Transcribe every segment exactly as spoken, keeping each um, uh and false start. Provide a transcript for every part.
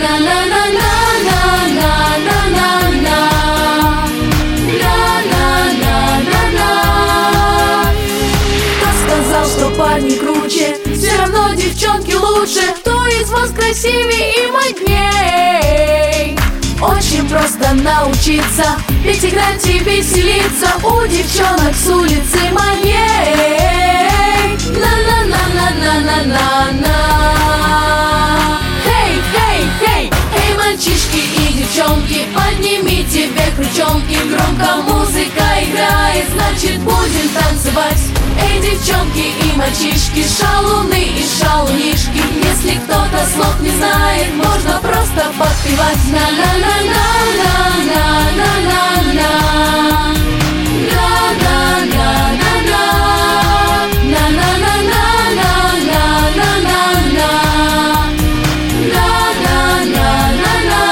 На-на-на-на-на-на-на-на-на. На-на-на-на-на. Кто сказал, что парни круче? Все равно девчонки лучше. Кто из вас красивее и модней? Очень просто научиться петь, играть и веселиться у девчонок с улицы моей. На-на-на-на-на-на-на-на. Хей, хей, хей, эй, мальчишки и девчонки, поднимите вверх ручонки. Громко музыка играет, значит будем танцевать. Эй, девчонки и мальчишки, шалуны и шалунишки, если кто-то слов не знает, можно просто подпевать. На-на-на-на-на-на-на-на. На-на-на-на-на. На-на-на-на-на-на-на-на. На-на-на-на-на.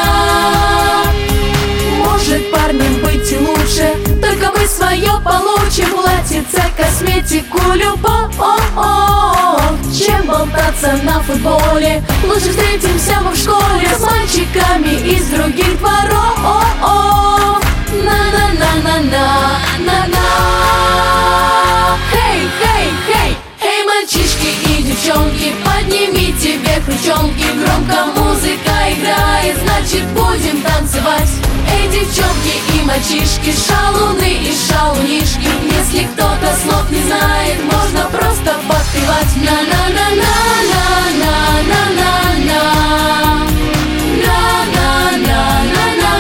Может парням быть и лучше, только мы свое получим. Платьице, косметику, любовь, чем болтаться на футболе. Лучше встретимся мы в школе с мальчиками из других дворов. На-на-на-на-на-на-на. Хей, хей, хей, эй, мальчишки и девчонки, поднимите вверх ручонки. Громко музыка играет, значит будем танцевать. Эй, девчонки и мальчишки, шалуны и шалунишки, если кто-то слов не знает, можно просто подпевать. На-на-на-на-на-на-на-на. На-на-на-на-на.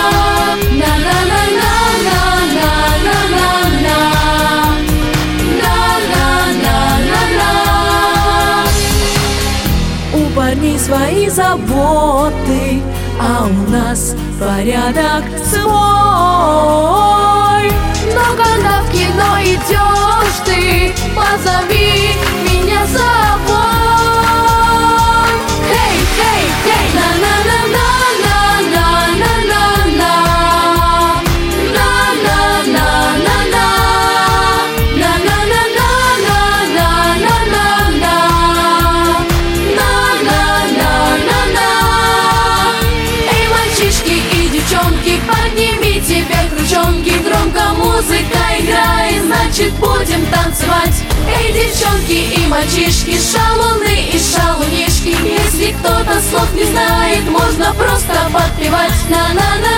На-на-на-на-на-на-на-на. На-на-на-на-на. У парней свои заботы, а у нас порядок свой. Но когда в кино идешь ты, позови меня с собой. Хей, хей, хей, на-на-на-на-на-на-на-на. На-на-на-на-на. На-на-на-на-на-на-на-на. На-на-на-на-на. Эй, мальчишки и девчонки, поднимите вверх ручонки. Громко музыка играет, значит будем танцевать. Эй, девчонки и мальчишки, шалуны и шалунишки, если кто-то слов не знает, можно просто подпевать. На-на-на.